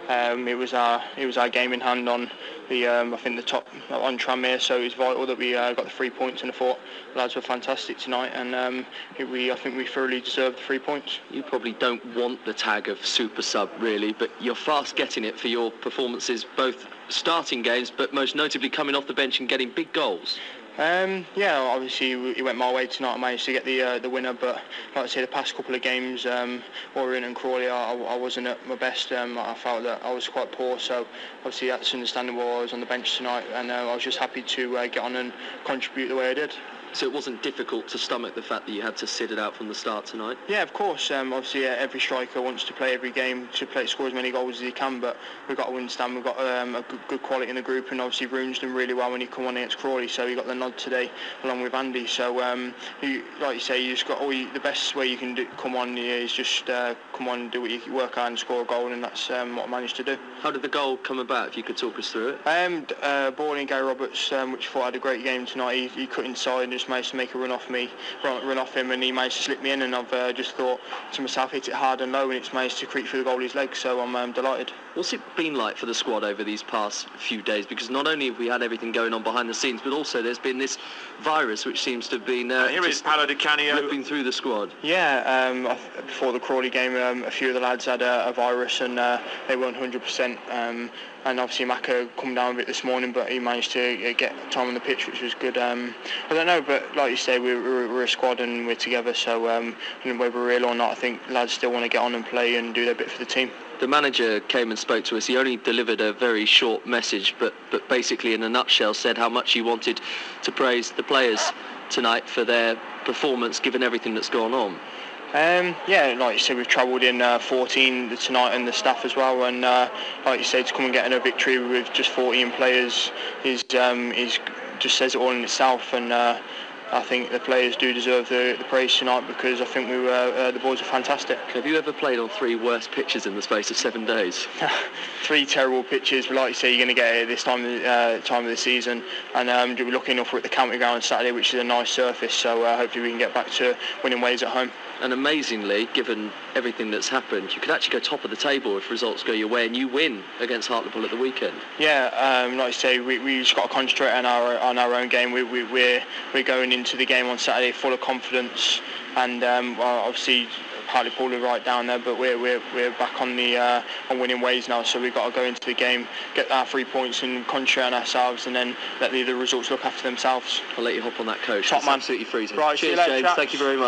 It was our game in hand on the I think the top on Tranmere, so it was vital that we got the 3 points, and I thought the lads were fantastic tonight, and I think we thoroughly deserved the 3 points. You probably don't want the tag of super sub really, but you're fast getting it for your performances, both starting games but most notably coming off the bench and getting big goals. Yeah, obviously it went my way tonight. I managed to get the winner, but like I say, the past couple of games, Orient and Crawley, I wasn't at my best. I felt that I was quite poor, so obviously that's understandable. I was on the bench tonight, and I was just happy to get on and contribute the way I did. So it wasn't difficult to stomach the fact that you had to sit it out from the start tonight? Yeah, of course. Obviously, every striker wants to play every game, to score as many goals as he can, but we've got to understand we've got a good quality in the group, and obviously Roon's done really well when he come on against Crawley, so he got the nod today along with Andy. So, like you say, you just got the best way you can come on is just come on, do what you work hard and score a goal, and that's what I managed to do. How did the goal come about, if you could talk us through it? Ball in Gary Roberts, which I thought had a great game tonight. He cut inside and just managed to make a run off him, and he managed to slip me in, and I've just thought to myself, hit it hard and low, and it's managed to creep through the goalie's legs, so I'm delighted. What's it been like for the squad over these past few days? Because not only have we had everything going on behind the scenes, but also there's been this virus which seems to have been here is Paolo Di Canio flipping through the squad. Yeah, before the Crawley game, a few of the lads had a virus, and they weren't 100%. And obviously Maka come down a bit this morning, but he managed to get time on the pitch, which was good. I don't know, but like you say, we're a squad and we're together, so whether we're real or not, I think lads still want to get on and play and do their bit for the team. The manager came and spoke to us. He only delivered a very short message, but basically in a nutshell said how much he wanted to praise the players tonight for their performance, given everything that's gone on. Yeah, like you said, we've travelled in 14 tonight, and the staff as well, and like you said, to come and get a victory with just 14 players is just says it all in itself, and I think the players do deserve the praise tonight, because I think the boys are fantastic. Have you ever played on 3 worst pitches in the space of 7 days? 3 terrible pitches, but like you say, you're going to get it this time of the season, and we're lucky enough we're at the county ground on Saturday, which is a nice surface, so hopefully we can get back to winning ways at home. And amazingly, given everything that's happened, you could actually go top of the table if results go your way and you win against Hartlepool at the weekend. Yeah, like I say, we just got to concentrate on our own game. We're going into the game on Saturday full of confidence, and obviously Hartlepool are right down there, but we're back on winning ways now. So we've got to go into the game, get our 3 points, and concentrate on ourselves, and then let the results look after themselves. I'll let you hop on that coach. Top man. Absolutely freezing. Right, cheers, James. Thank you very much.